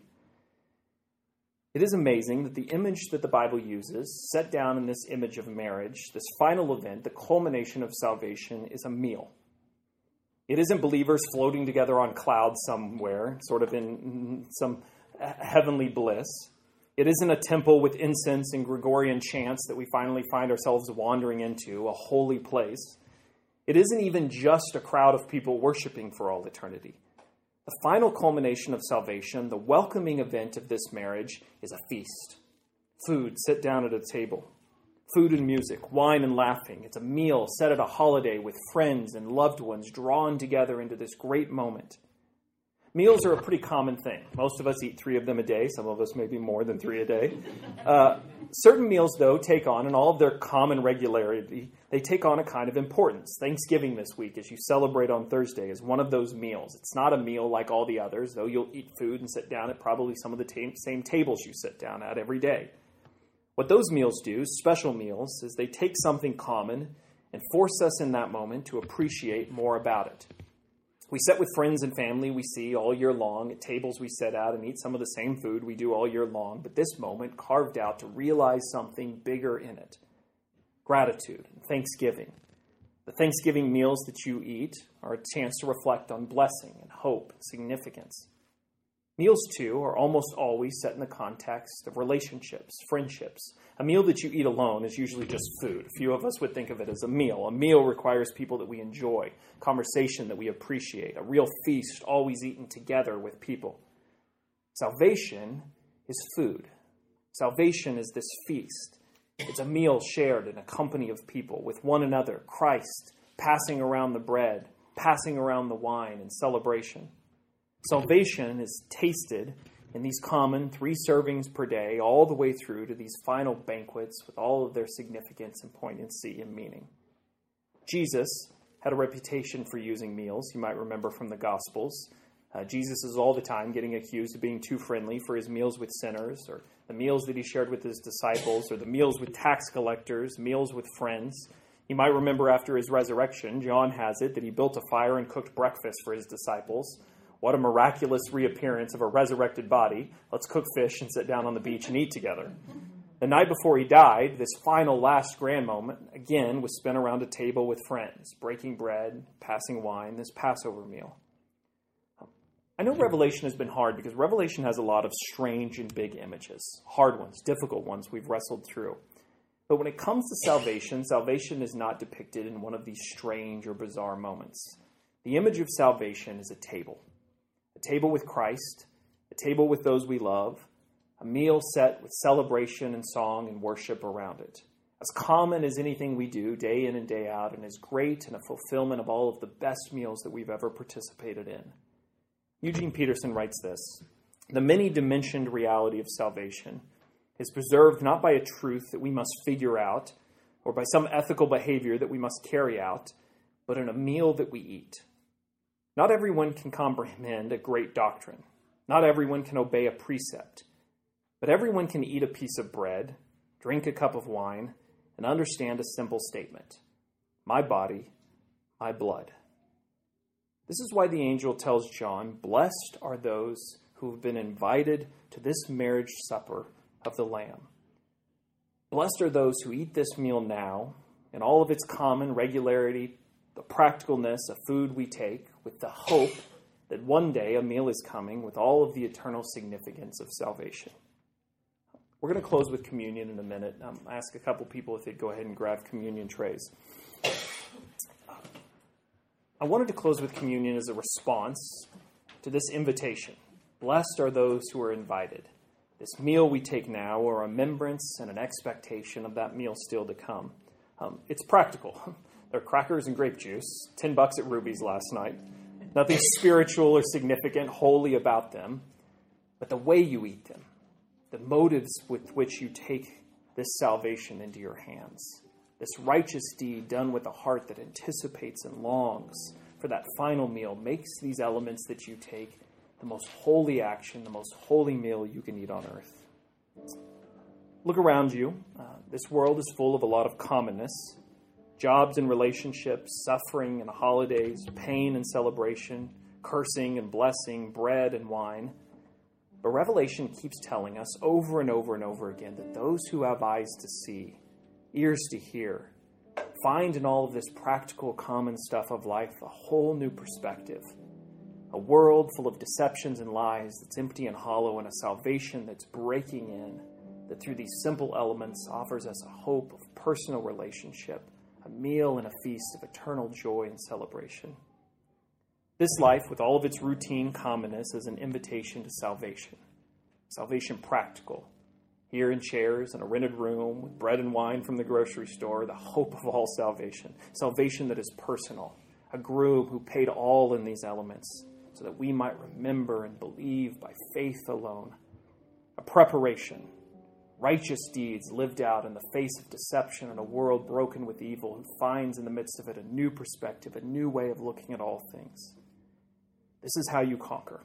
It is amazing that the image that the Bible uses, set down in this image of marriage, this final event, the culmination of salvation, is a meal. It isn't believers floating together on clouds somewhere, sort of in some heavenly bliss. It isn't a temple with incense and Gregorian chants that we finally find ourselves wandering into, a holy place. It isn't even just a crowd of people worshiping for all eternity. The final culmination of salvation, the welcoming event of this marriage, is a feast. Food, sit down at a table. Food and music, wine and laughing. It's a meal set at a holiday with friends and loved ones drawn together into this great moment. Meals are a pretty common thing. Most of us eat three of them a day. Some of us maybe more than three a day. Uh, certain meals, though, take on, in all of their common regularity, they take on a kind of importance. Thanksgiving this week, as you celebrate on Thursday, is one of those meals. It's not a meal like all the others, though you'll eat food and sit down at probably some of the ta- same tables you sit down at every day. What those meals do, special meals, is they take something common and force us in that moment to appreciate more about it. We sit with friends and family we see all year long, at tables we sit at and eat some of the same food we do all year long, but this moment carved out to realize something bigger in it. Gratitude and thanksgiving. The Thanksgiving meals that you eat are a chance to reflect on blessing and hope and significance. Meals, too, are almost always set in the context of relationships, friendships. A meal that you eat alone is usually just food. Few of us would think of it as a meal. A meal requires people that we enjoy, conversation that we appreciate, a real feast always eaten together with people. Salvation is food. Salvation is this feast. It's a meal shared in a company of people with one another, Christ, passing around the bread, passing around the wine in celebration. Salvation is tasted in these common three servings per day all the way through to these final banquets with all of their significance and poignancy and meaning. Jesus had a reputation for using meals. You might remember from the Gospels. Uh, Jesus is all the time getting accused of being too friendly for his meals with sinners, or the meals that he shared with his disciples, or the meals with tax collectors, meals with friends. You might remember after his resurrection, John has it that he built a fire and cooked breakfast for his disciples. What a miraculous reappearance of a resurrected body. Let's cook fish and sit down on the beach and eat together. The night before he died, this final last grand moment, again, was spent around a table with friends, breaking bread, passing wine, this Passover meal. I know Revelation has been hard because Revelation has a lot of strange and big images, hard ones, difficult ones we've wrestled through. But when it comes to salvation, salvation is not depicted in one of these strange or bizarre moments. The image of salvation is a table. A table with Christ, a table with those we love, a meal set with celebration and song and worship around it. As common as anything we do day in and day out, and as great and a fulfillment of all of the best meals that we've ever participated in. Eugene Peterson writes this: "The many-dimensioned reality of salvation is preserved not by a truth that we must figure out or by some ethical behavior that we must carry out, but in a meal that we eat. Not everyone can comprehend a great doctrine. Not everyone can obey a precept. But everyone can eat a piece of bread, drink a cup of wine, and understand a simple statement: my body, my blood." This is why the angel tells John, "Blessed are those who have been invited to this marriage supper of the Lamb." Blessed are those who eat this meal now in all of its common regularity, the practicalness of food we take, with the hope that one day a meal is coming with all of the eternal significance of salvation. We're going to close with communion in a minute. Um, ask a couple people if they'd go ahead and grab communion trays. I wanted to close with communion as a response to this invitation. Blessed are those who are invited. This meal we take now, a remembrance and an expectation of that meal still to come. Um, it's practical. They're crackers and grape juice, ten bucks at Ruby's last night. Nothing spiritual or significant wholly about them, but the way you eat them, the motives with which you take this salvation into your hands, this righteous deed done with a heart that anticipates and longs for that final meal, makes these elements that you take the most holy action, the most holy meal you can eat on earth. Look around you. Uh, this world is full of a lot of commonness. Jobs and relationships, suffering and holidays, pain and celebration, cursing and blessing, bread and wine. But Revelation keeps telling us over and over and over again that those who have eyes to see, ears to hear, find in all of this practical, common stuff of life a whole new perspective. A world full of deceptions and lies that's empty and hollow, and a salvation that's breaking in, that through these simple elements offers us a hope of personal relationship, a meal and a feast of eternal joy and celebration. This life, with all of its routine commonness, is an invitation to salvation. Salvation practical. Here in chairs in a rented room with bread and wine from the grocery store, the hope of all salvation. Salvation that is personal. A groom who paid all in these elements so that we might remember and believe by faith alone. A preparation. Righteous deeds lived out in the face of deception in a world broken with evil, who finds in the midst of it a new perspective, a new way of looking at all things. This is how you conquer.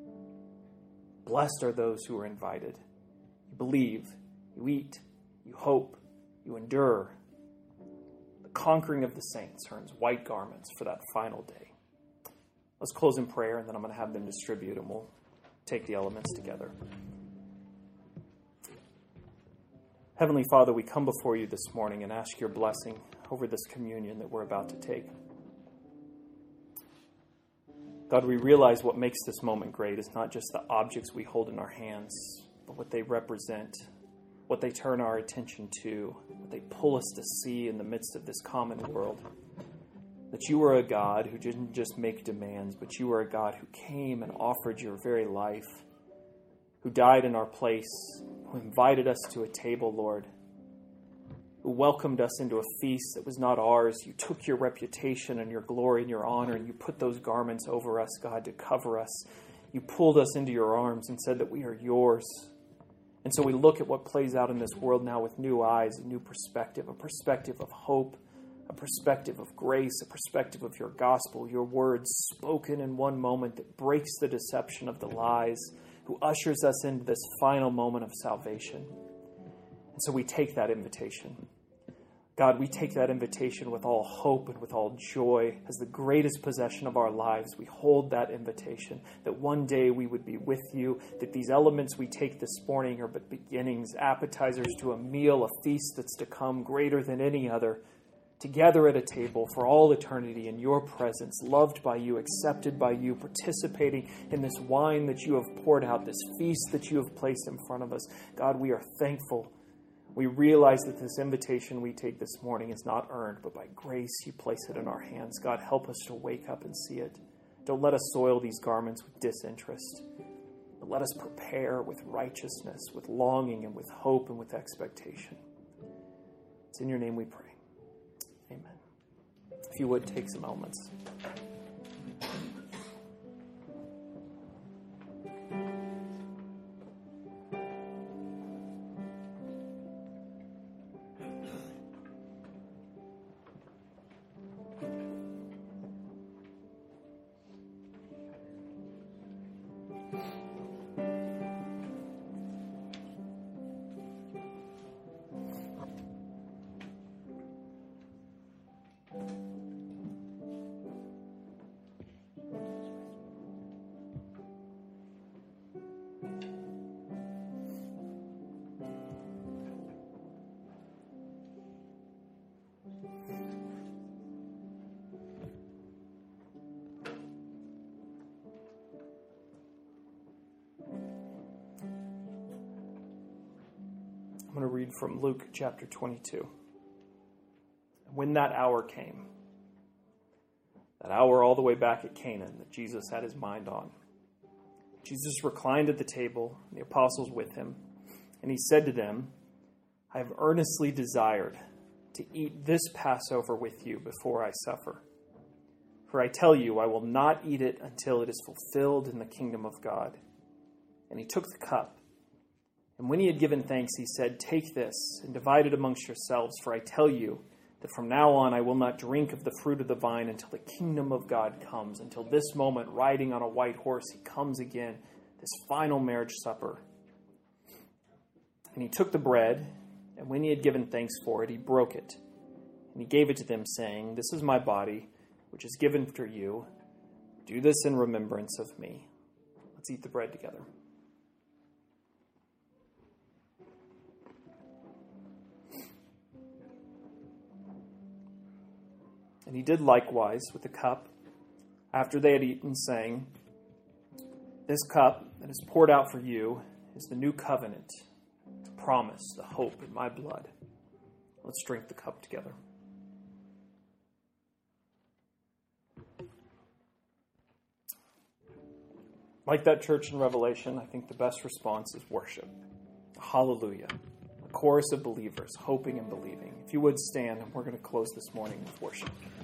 Blessed are those who are invited. You believe, you eat, you hope, you endure. The conquering of the saints earns white garments for that final day. Let's close in prayer, and then I'm going to have them distribute, and we'll take the elements together. Heavenly Father, we come before you this morning and ask your blessing over this communion that we're about to take. God, we realize what makes this moment great is not just the objects we hold in our hands, but what they represent, what they turn our attention to, what they pull us to see in the midst of this common world. That you are a God who didn't just make demands, but you are a God who came and offered your very life, who died in our place, who invited us to a table, Lord, who welcomed us into a feast that was not ours. You took your reputation and your glory and your honor, and you put those garments over us, God, to cover us. You pulled us into your arms and said that we are yours. And so we look at what plays out in this world now with new eyes, a new perspective, a perspective of hope, a perspective of grace, a perspective of your gospel, your words spoken in one moment that breaks the deception of the lies, who ushers us into this final moment of salvation. And so we take that invitation. God, we take that invitation with all hope and with all joy as the greatest possession of our lives. We hold that invitation that one day we would be with you, that these elements we take this morning are but beginnings, appetizers to a meal, a feast that's to come greater than any other, together at a table for all eternity in your presence, loved by you, accepted by you, participating in this wine that you have poured out, this feast that you have placed in front of us. God, we are thankful. We realize that this invitation we take this morning is not earned, but by grace you place it in our hands. God, help us to wake up and see it. Don't let us soil these garments with disinterest, but let us prepare with righteousness, with longing, and with hope, and with expectation. It's in your name we pray. Amen. If you would, take some elements. I'm going to read from Luke chapter twenty-two. When that hour came, that hour all the way back at Canaan that Jesus had his mind on, Jesus reclined at the table, and the apostles with him, and he said to them, I have earnestly desired to eat this Passover with you before I suffer. For I tell you, I will not eat it until it is fulfilled in the kingdom of God. And he took the cup. And when he had given thanks, he said, Take this and divide it amongst yourselves, for I tell you that from now on I will not drink of the fruit of the vine until the kingdom of God comes. Until this moment, riding on a white horse, he comes again, this final marriage supper. And he took the bread, and when he had given thanks for it, he broke it. And he gave it to them, saying, This is my body, which is given for you. Do this in remembrance of me. Let's eat the bread together. And he did likewise with the cup after they had eaten, saying, This cup that is poured out for you is the new covenant, the promise, the hope in my blood. Let's drink the cup together. Like that church in Revelation, I think the best response is worship. Hallelujah. A chorus of believers hoping and believing. If you would stand, and we're going to close this morning with worship.